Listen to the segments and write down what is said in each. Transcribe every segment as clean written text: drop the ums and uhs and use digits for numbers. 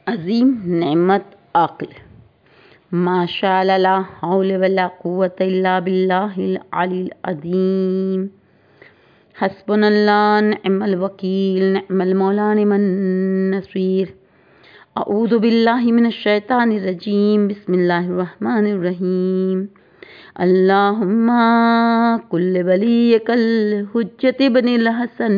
अजीम नेमत अक्ल। माशाअल्लाह ला हौल वला कुव्वत इल्ला बिल्लाहिल अलील अज़ीम। हस्बुनल्लाह निअमल वकील निअमल मौला निअमन नसीर। अऊज़ु बिल्लाहि मिनश शैतानिर रजीम। बिस्मिल्लाहिर रहमानिर रहीम। अल्लाहुम्मा कुल्ल वलियकल हुज्जत इब्निल हसन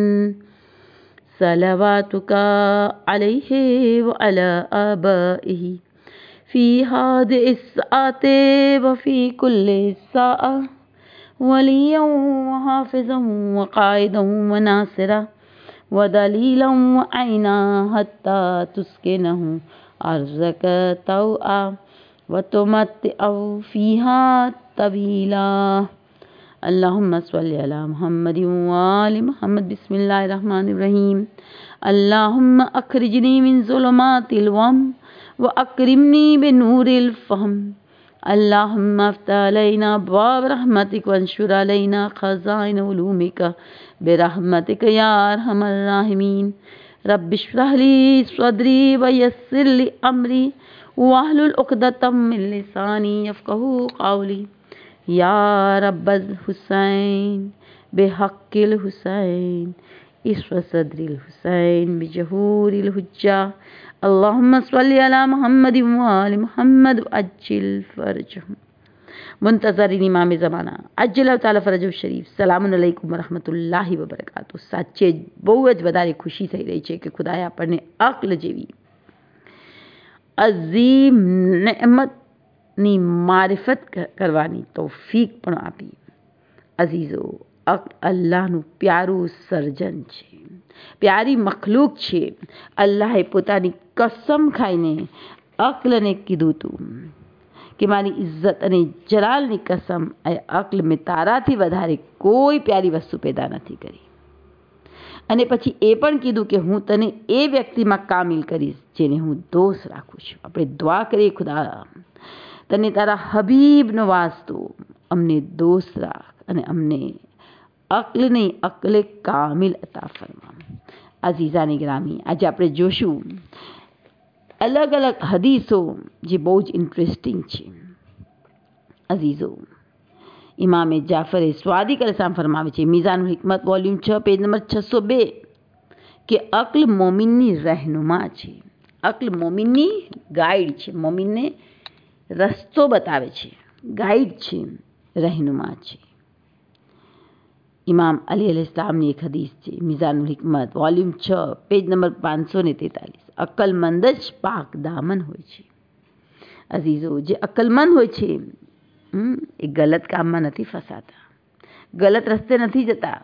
सलवातुका अलैहि व अला आबाइहि फ़ी हादिहि स्साअति व फ़ी कुल्लि स्साअ वलिय्यन व हाफ़िज़न व क़ाइदन व नासिरा व दलीलन व ऐना हत्ता तुस्किनहु अर्ज़क तौआ व तुमत्तिअहु फ़ीहा तवीला। अल्लाहुम्मा सल्लि अला मुहम्मदिन व आलि मुहम्मद। बिस्मिल्लाहिर रहमानिर रहीम। अल्लाहुम्मा अख़रिजनी मिन ज़ुलुमातिल वहम व अक्रिमनी बिनूरिल फ़हम। अल्लाहुम्मा अफ़्तह अलैना अब्वाब रहमतिक वंशुर अलैना ख़ज़ाइन उलूमिक बिरहमतिक या अरहमर राहिमीन। रब्बि इश्रह ली सदरी व यस्सिर ली अमरी वहलुल उक़दतम मिन लिसानी यफ़क़हू क़ौली। या रब्बल हुसैन बिहक़्क़िल हुसैन इश्फ़ सदरिल हुसैन बिजहूरिल हुज्जा। अल्लाहुम्मा सल्लि अला मुहम्मदिन व आलि मुहम्मद व अज्जिल फ़रजहुम। मुंतज़रिन इमाम ज़माना अज्जल ताला फ़रजहु शरीफ। सलामुन अलैकुम व रहमतुल्लाहि व बरकातुहू। સાચે બહુ જ વધારે ખુશી થઈ રહી છે કે ખુદાએ આપણને અક્લ જેવી અઝીમ નેમતની મારિફત કરવાની તૌફીક પણ આપી। અઝીઝો, અક્લ અલ્લાહનું પ્યારું સર્જન છે, પ્યારી મખલૂક છે। અલ્લાહે પોતાની કસમ ખાઈને અક્લને કીધું હતું કે મારી ઇજ્જત અને જલાલની કસમ, એ અક્લ મેં તારાથી વધારે કોઈ પ્યારી વસ્તુ પેદા નથી કરી। અને પછી એ પણ કીધું કે હું તને એ વ્યક્તિમાં કામિલ કરીશ જેને હું દોષ રાખું છું। આપણે દુઆ કરીએ, ખુદા તને તારા હબીબનો વાસ્તો અમને દોષ રાખ અને અમને અક્લ નહીં અક્લે કામિલ અતા ફરમા। અઝીઝાની ગ્રામી, આજે આપણે જોશું અલગ અલગ હદીસો જે બહુ જ ઇન્ટરેસ્ટિંગ છે। અઝીઝો, ઇમામે જાફરે સ્વાદિક અલૈહિસ્સલામ ફરમાવે છે, Mizanul Hikmat volume 6 page number 602 કે અક્લ મોમિનની રહેનુમા છે, અક્લ મોમિનની ગાઈડ છે, મોમિનને રસ્તો બતાવે છે, ગાઈડ છે, રહેનુમા છે। ઇમામ અલી અલૈહિસ્સલામની એક હદીસ છે, Mizanul Hikmat volume 6 page number 543। અક્લમંદ જ પાક દામન હોય છે। અઝીઝો, જે અક્લમંદ હોય છે એ ગલત કામમાં નથી ફસાતા, ગલત રસ્તે નથી જતા,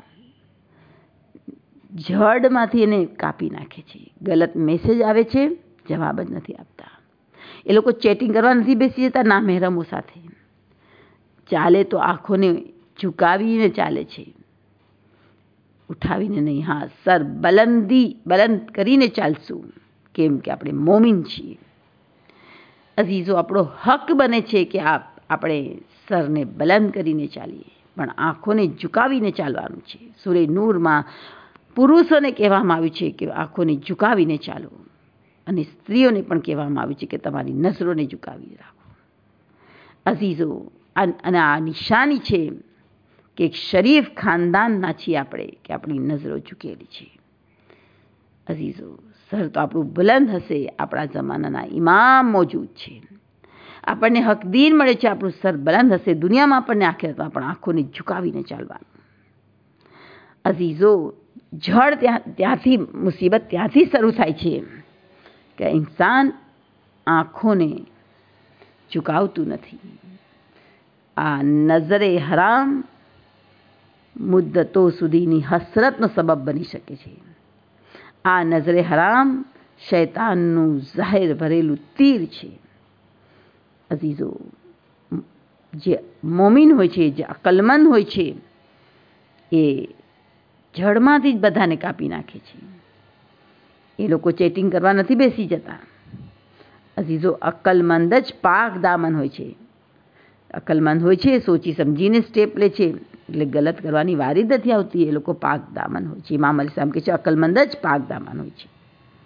જડમાંથી એને કાપી નાખે છે। ગલત મેસેજ આવે છે, જવાબ જ નથી આપતા। એ લોકો ચેટિંગ કરવા નથી બેસી જતા ના મહેરમો સાથે, ચાલે તો આંખોને ઝુકાવીને ચાલે છે, ઉઠાવીને નહીં। હા, સર બલંદ કરીને ચાલશું, કેમ કે આપણે મોમિન છીએ। અઝીઝો, આપણો હક બને છે કે આપણે સરને બલંદ કરીને ચાલીએ, પણ આંખોને ઝુકાવીને ચાલવાનું છે। સૂરે નૂરમાં પુરુષોને કહેવામાં આવ્યું છે કે આંખોને ઝુકાવીને ચાલો, અને સ્ત્રીઓને પણ કહેવામાં આવ્યું છે કે તમારી નજરોને ઝુકાવી રાખો। અઝીઝો, અને આ નિશાની છે કે એક શરીફ ખાનદાનના છીએ આપણે કે આપણી નજરો ઝૂકેલી છે। અઝીઝો, સર તો આપણું બુલંદ હશે, આપણા જમાનાના ઇમામ મોજૂદ છે, આપણને હકદીન મળે છે, આપણું સર બુલંદ હશે, દુનિયામાં આપણને આખિરતમાં પણ આંખોને ઝુકાવીને ચાલવાનું। અઝીઝો, જડ ત્યાંથી મુસીબત ત્યાંથી શરૂ થાય છે કે ઇન્સાન આંખોને ઝુકાવતું નથી। આ નજરે હરામ મુદ્દતો સુધીની હસરતનો સબબ બની શકે છે। આ નજરે હરામ શૈતાનનું ઝહેર ભરેલું તીર છે। અઝીઝો, જે મોમિન હોય છે, જે અકલમંદ હોય છે, એ જડમાંથી જ બધાને કાપી નાખે છે। એ લોકો ચેટિંગ કરવા નથી બેસી જતા। અઝીઝો, અકલમંદ જ પાક દામન હોય છે। અકલમંદ હોય છે, સોચી સમજીને સ્ટેપ લે છે, એટલે ગલત કરવાની વારી જ નથી આવતી। એ લોકો પાક દામન હોય છે। ઇમામ અલી સાહેબ કહે છે અકલમંદ જ પાક દામન હોય છે।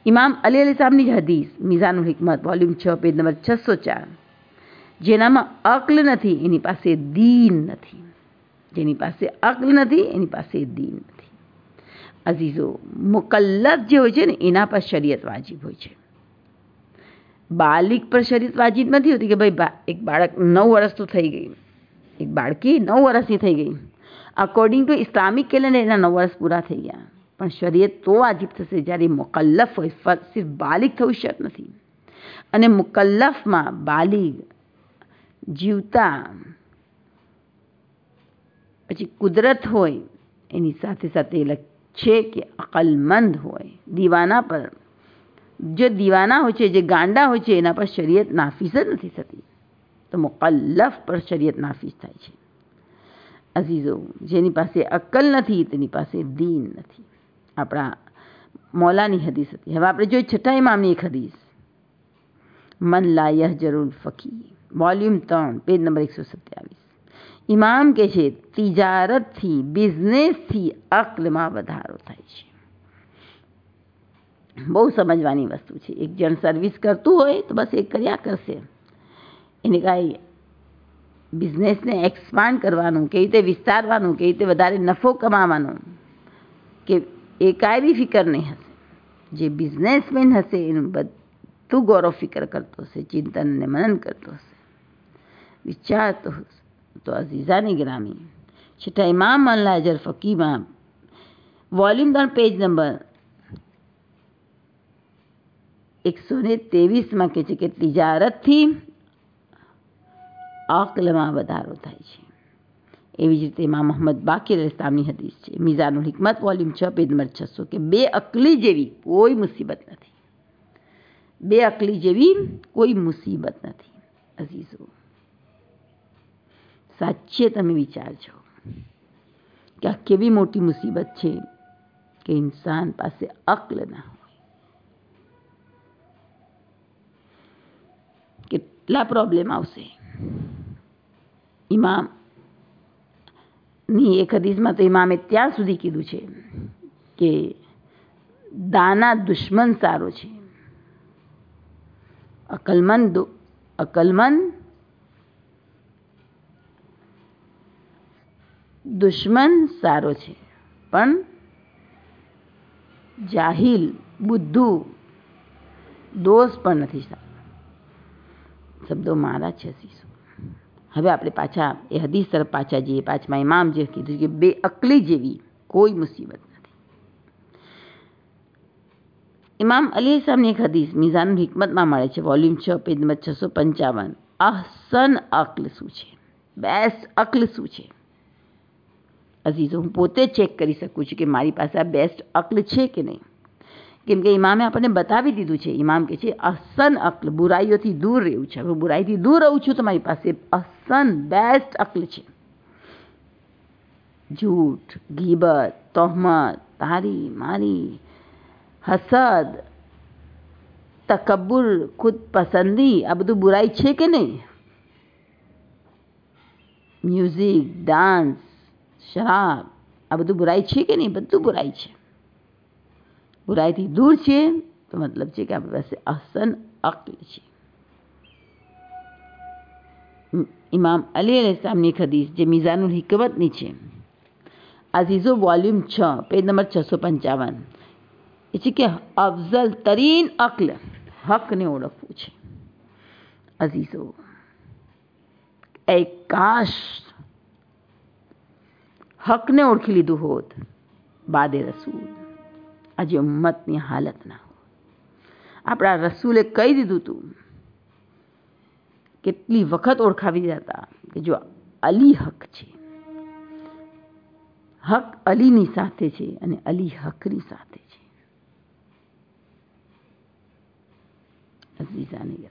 ઇમામ અલી અલીસલામની જ હદીસ Mizanul Hikmat volume 6 page number 604, જેનામાં અક્લ નથી એની પાસે દીન નથી, જેની પાસે અક્લ નથી એની પાસે દીન નથી. અઝીઝો, મુકલ્લફ જે હોય છે ને એના પર શરીયત વાજિબ હોય છે, બાલિક પર શરીયત વાજિબ નથી હોતી કે ભાઈ એક બાળક 9 વર્ષ તો થઈ ગઈ, એક બાળકી 9 વર્ષની થઈ ગઈ, અકોર્ડિંગ ટુ ઇસ્લામિક કેલેન્ડર એના 9 વર્ષ પૂરા થઈ ગયા, પણ શરીયત તો વાજિબ થશે જ્યારે મુકલ્લફ હોય, સિર્ફ બાલિક થવું શર્ત નથી. અને મુકલ્લફમાં બાલિગ, જીવતા, પછી કુદરત હોય, એની સાથે સાથે છે કે અકલમંદ હોય. દીવાના પર, જે દીવાના હોય છે, જે ગાંડા હોય છે, એના પર શરીયત નાફિઝ જ નથી થતી, તો મુકલ્લફ પર શરીયત નાફિઝ થાય છે. અઝીઝો, જેની પાસે અક્કલ નથી તેની પાસે દીન નથી. આપણા મૌલાની હદીસ હતી. હવે આપણે જોઈએ છઠ્ઠા ઇમામની એક હદીસ, મન લા યહજરુલ ફકી વોલ્યુમ 3 પેજ નંબર 127. ઇમામ કે છે તિજારતથી, બિઝનેસથી અક્લમાં વધારો થાય છે. બહુ સમજવાની વસ્તુ છે. એક જણ સર્વિસ કરતું હોય તો બસ એ કર્યા કરશે, એને કાંઈ બિઝનેસને એક્સપાન્ડ કરવાનું, કેવી રીતે વિસ્તારવાનું, કેવી રીતે વધારે નફો કમાવાનો, કે એ કાંઈ બી ફિકર નહીં હશે. જે બિઝનેસમેન હશે એનું બધું ગૌરવ ફિકર કરતો હશે, ચિંતન અને મનન કરતો હશે, વિચારતો હશે. તો અઝીઝાની ગ્રામી છઠ્ઠા ઇમામ અલ્લાજર ફકીમાં વોલ્યુમ 3 પેજ નંબર 123 કહે છે કે તિજારતથી અક્લમાં વધારો થાય છે. એવી જ રીતે ઇમામ મોહમ્મદ બાકીર ઇસ્લામની હદીસ છે Mizanul Hikmat volume 6 page number 600 કે બે અકલી જેવી કોઈ મુસીબત નથી, બે અકલી જેવી કોઈ મુસીબત નથી. અઝીઝો, સાચે તમે વિચારજો કે આ કેવી મોટી મુસીબત છે કે ઇન્સાન પાસે અક્લ ના હોય. કેટલા પ્રોબ્લેમ આવશે. ઇમામની એક હદીસમાં તો ઇમામે ત્યાં સુધી કીધું છે કે દાના દુશ્મન સારો છે, અકલમંદ દુશ્મન સારો છે, પણ જાહિલ બુદ્ધુ દોસ્ત પણ નથી સારો. શબ્દો મારા છે. હવે આપણે પાછા એ હદીસ તરફ પાછા જઈએ. પાંચમા ઇમામ જે કીધું કે બે અકલી જેવી કોઈ મુસીબત નથી. ઇમામ અલી સાહેબની એક હદીસ મિઝાનુલ હિકમતમાં મળે છે વોલ્યુમ 6 પેજ નંબર 655. અહસન અક્લ શું છે, બેસ્ટ અક્લ શું છે? અઝીઝો, હું પોતે ચેક કરી શકું છું કે મારી પાસે આ બેસ્ટ અક્લ છે કે નહીં, કેમ કે ઇમામે આપણને બતાવી દીધું છે. ઇમામ કહે છે અહસન અક્લ, બુરાઈઓથી દૂર રહેવું છે. હવે બુરાઈથી દૂર રહું છું તો મારી પાસે અહસન બેસ્ટ અક્લ છે. જૂઠ, ગીબત, તોહમત, તારી મારી, હસદ, તકબ્બુર, ખુદ પસંદી, આ બધું બુરાઈ છે કે નહીં? મ્યુઝિક, ડાન્સ, શરાબ, આ બધું બુરાઈ છે કે નહીં? બધું બુરાઈ છે. બુરાઈથી દૂર છે તો મતલબ છે કે આપણી પાસે અહસન અક્લ છે. ઇમામ અલી અલૈહિસ્સલામની એક હદીસ જે મિઝાનુલ હિકમતની છે, અઝીઝો વોલ્યુમ 6 પેજ નંબર 655, એ છે કે અફઝલ તરીન અક્લ હકને ઓળખવું છે. અઝીઝો, એ કાશ હકને ઓળખી લીધું હોત બાદે રસૂલ, આજે ઉમ્મતની હાલત ના હોય. આપણા રસૂલે કહી દીધું હતું, કેટલી વખત ઓળખાવી હતા કે જો અલી હક છે, હક અલીની સાથે છે અને અલી હકની સાથે છે. અઝીઝાની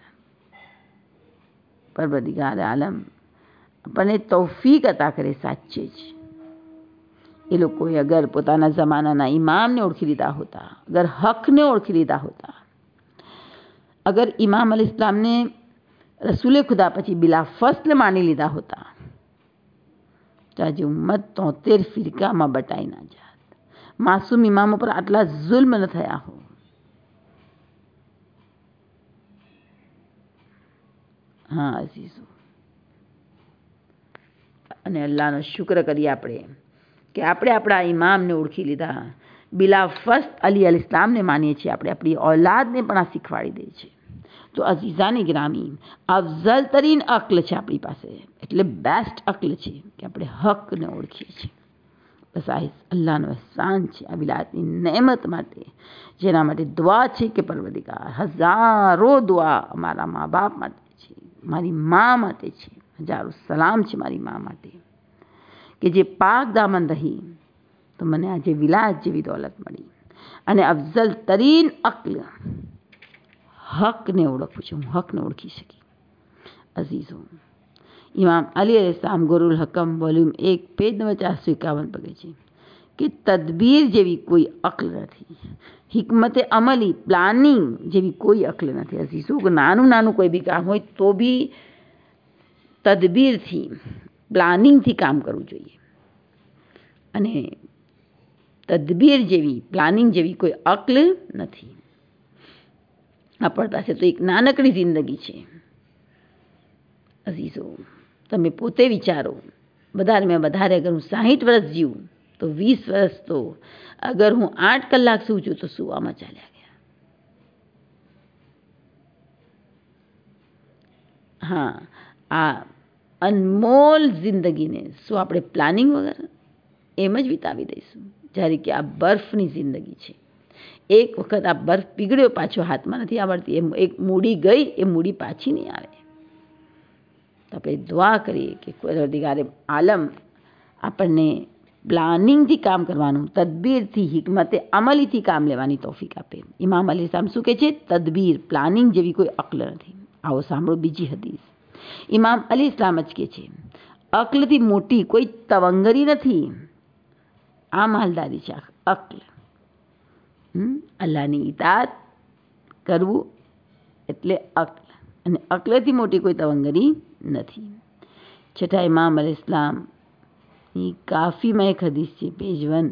પરવરદિગાર આલમ આપણને તૌફીક અતા કરે. સાચે જ એ લોકોએ અગર પોતાના જમાનાના ઇમામને ઓળખી લીધા હોતા, અગર હકને ઓળખી લીધા હોતા, અગર ઇમામ અલી ઇસ્લામને રસૂલે ખુદા પછી બિલા ફસ્લ માની લીધા હોતા તો આજે ઉમ્મત 73 ફિરકામાં બટાઈ ના જાત. માસૂમ ઇમામો પર આટલા જુલ્મ ન થયા હો. હા અઝીઝો, અને અલ્લાહનો શુક્ર કરીએ આપણે કે આપણે આપણા ઇમામને ઓળખી લીધા. બિલા ફર્સ્ટ અલી અલ ઇસ્લામને માનીએ છીએ આપણે, આપણી ઔલાદને પણ આ શીખવાડી દે છે. તો અઝીઝાની ગ્રામી, અફઝલ તરીન અક્લ છે આપણી પાસે, એટલે બેસ્ટ અક્લ છે કે આપણે હકને ઓળખીએ છીએ. બસ આ અલ્લાહનો અહેસાન છે આ વિલાયતની નેમત માટે, જેના માટે દુઆ છે કે પરવરદિગાર, હજારો દુઆ અમારા મા બાપ માટે છે, મારી મા માટે છે, હજારો સલામ છે મારી મા માટે કે જે પાક દામન રહી તો મને આજે વિલાયત જેવી દોલત મળી. અને અફઝલ તરીન અક્લ, હકને ઓળખવું છે, હું હકને ઓળખી શકી. અઝીઝો, ઇમામ અલી અલૈહિસ્સલામ ગુરુલ હકમ વોલ્યુમ 1 પેજ નંબર 451 પર છે કે તદબીર જેવી કોઈ અક્લ નથી, હિકમતે અમલી પ્લાનિંગ જેવી કોઈ અક્લ નથી. અઝીઝો, નાનું નાનું કોઈ બી કામ હોય તો બી તદબીરથી, પ્લાનિંગથી કામ કરવું જોઈએ. અને તદબીર જેવી, પ્લાનિંગ જેવી કોઈ અક્લ નથી. આપણી પાસે તો એક નાનકડી જિંદગી છે. અઝીઝો, તમે પોતે વિચારો, વધારેમાં વધારે અગર હું 60 વર્ષ જીવું તો 20 વર્ષ તો અગર હું 8 કલાક સૂઉં છું તો સૂવામાં ચાલ્યા ગયા. હા, આ અનમોલ જિંદગીને શું આપણે પ્લાનિંગ વગર એમ જ વિતાવી દઈશું? જ્યારે કે આ બરફની જિંદગી છે. એક વખત આ બરફ પીગળ્યો પાછો હાથમાં નથી આવડતી, એમ એક મૂડી ગઈ એ મૂડી પાછી નહીં આવે. તો આપણે દુઆ કરીએ કે પરવરદિગારે આલમ આપણને પ્લાનિંગથી કામ કરવાનું, તદબીરથી, હિકમતે અમલીથી કામ લેવાની તૌફીક આપે. ઇમામ અલી ઇસ્લામ શું કહે છે? તદબીર, પ્લાનિંગ જેવી કોઈ અક્લ નથી. આવો સાંભળો બીજી હદીસ. ઇમામ અલી ઇસ્લામ જ કહે છે, અક્લથી મોટી કોઈ તવંગરી નથી. આ માલદારી છે અક્લ. અલ્લાહની ઇતાત કરવું એટલે અક્લ, અને અક્લથી મોટી કોઈ તવંગરી નથી. છઠ્ઠા ઇમામ અલ ઇસ્લામની કાફીમાં એક હદીસ છે, પેજ 1.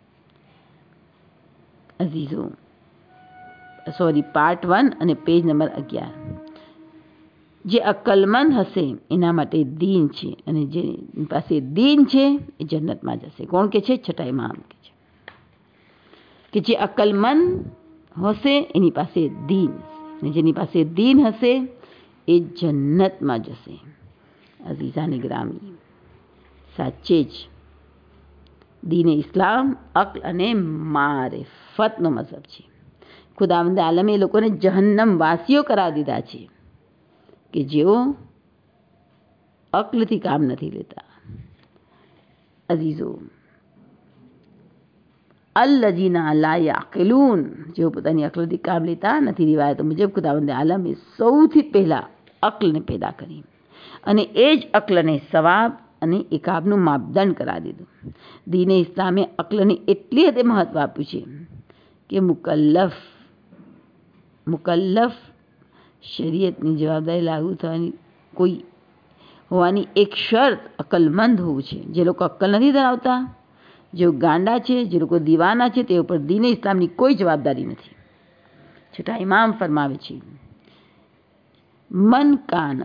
અઝીઝો, પાર્ટ 1 અને પેજ નંબર 11. જે અક્લમંદ હશે એના માટે દીન છે, અને જેની પાસે દીન છે એ જન્નતમાં જશે. કોણ કે છે? છઠ્ઠા ઇમામ કે છે કે જે અક્લમંદ હશે એની પાસે દીન, અને જેની પાસે દીન હશે એ જન્નતમાં જશે. અઝીઝાની ગ્રામી, સાચે જ દીન ઇસ્લામ અક્લ અને મારિફતનો મઝહબ છે. ખુદાવંદ આલમે એ લોકોને જહન્નમ વાસીઓ કરાવી દીધા છે કે જેઓ અક્લથી કામ નથી લેતા. અઝીઝો, અલ્લજીના લા યાકિલૂન, જેઓ પોતાની અક્લથી કામ લેતા નથી. રિવાયતો મુજબ ખુદાવંદ આલમે સૌથી પહેલાં અક્લને પેદા કરી, અને એ જ અક્લને સવાબ અને ઇકાબનું માપદંડ કરાવી દીધું. દીને ઇસ્લામે અક્લને એટલી હદે મહત્વ આપ્યું છે કે મુકલ્લફ શરીયતની જવાબદારી લાગુ થવાની કોઈ હોવાની એક શરત અક્લમંદ હોવું છે. જે લોકો અક્લ નથી ધરાવતા, જેઓ ગાંડા છે, જે લોકો દીવાના છે, તે ઉપર દીને ઇસ્લામની કોઈ જવાબદારી નથી. છઠ્ઠા ઇમામ ફરમાવે છે, મન કાન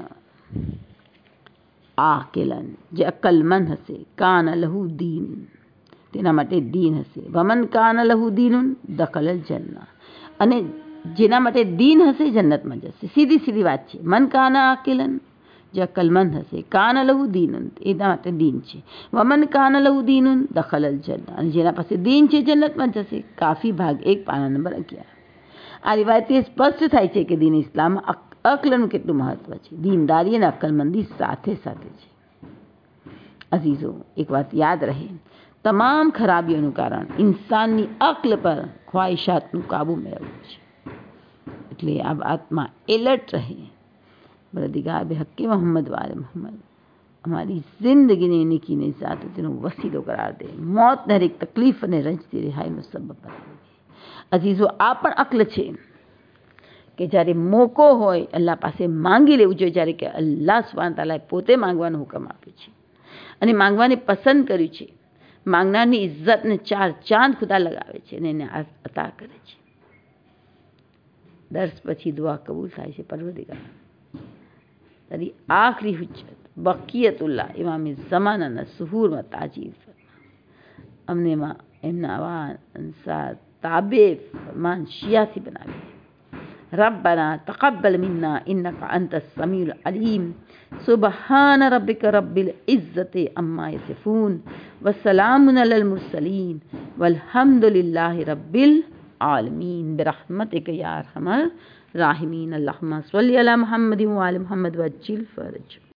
આકિલન, જે અક્લમંદ હશે, કાન લહુ દીન, તેના માટે દીન હશે. વમન કાન લહુ દીનુન દખલલ જન્નહ, અને જેના માટે દીન હશે જન્નતમાં જશે. સીધી વાત છે. મન કાન આકિલન, જે અક્લમંદ હશે, કાન લહુ દીનુન, એના માટે દીન છે. વમન કાન લહુ દીનુન દખલલ જન્નહ, અને જેના પાસે દીન છે જન્નતમાં જશે. કાફી ભાગ 1 પાના નંબર 11. આ રિવાયતથી સ્પષ્ટ થાય છે કે દીન ઇસ્લામ અક્લનું કેટલું મહત્વ છે. દીનદારી અને અક્લમંદી સાથે સાથે છે. અઝીઝો, એક વાત યાદ રહે, તમામ ખરાબીઓનું કારણ ઇન્સાનની અક્લ પર ખ્વાહિશાતનું કાબુ મેળવવું છે. એટલે આ વાતમાં એલર્ટ રહે. પરવરદિગાર બેહક્કે મોહમ્મદ વાલે મોહમ્મદ हमारी जिंदगी ने नेकी ने ज़्यादतीનો વસીલો કરાર દે, મોતને હરેક તકલીફ અને રંજથી રિહાઈનો સબબ બનાવી દે. અઝીઝો, આ પણ અક્લ છે કે જ્યારે મોકો હોય અલ્લાહ પાસે માંગી લેવું જોઈએ, જ્યારે કે અલ્લાહ સુબ્હાનહુ તઆલાએ પોતે માંગવાનો હુકમ આપ્યો છે અને માંગવાને પસંદ કર્યું છે. માંગનારની ઇજ્જતને 4 ચાંદ ખુદા લગાવે છે અને એને અતા કરે છે. દર્સ પછી દુઆ કબૂલ થાય છે. પરવરદિગાર تری آخری حجت بقیت اللہ امام زمانہ نہ ظہور میں تعجیل فرما، امن ما امناوان انصار تابع فرمان شیعہ سے بنا لے۔ ربنا تقبل منا انک انت السمیع العلیم، سبحان ربک رب العزت عما یصفون وسلام علی المرسلین والحمد للہ رب العالمین برحمتک یا ارحم الراحمین۔ اللہم صلی علی محمد وعلی محمد وعجل فرج۔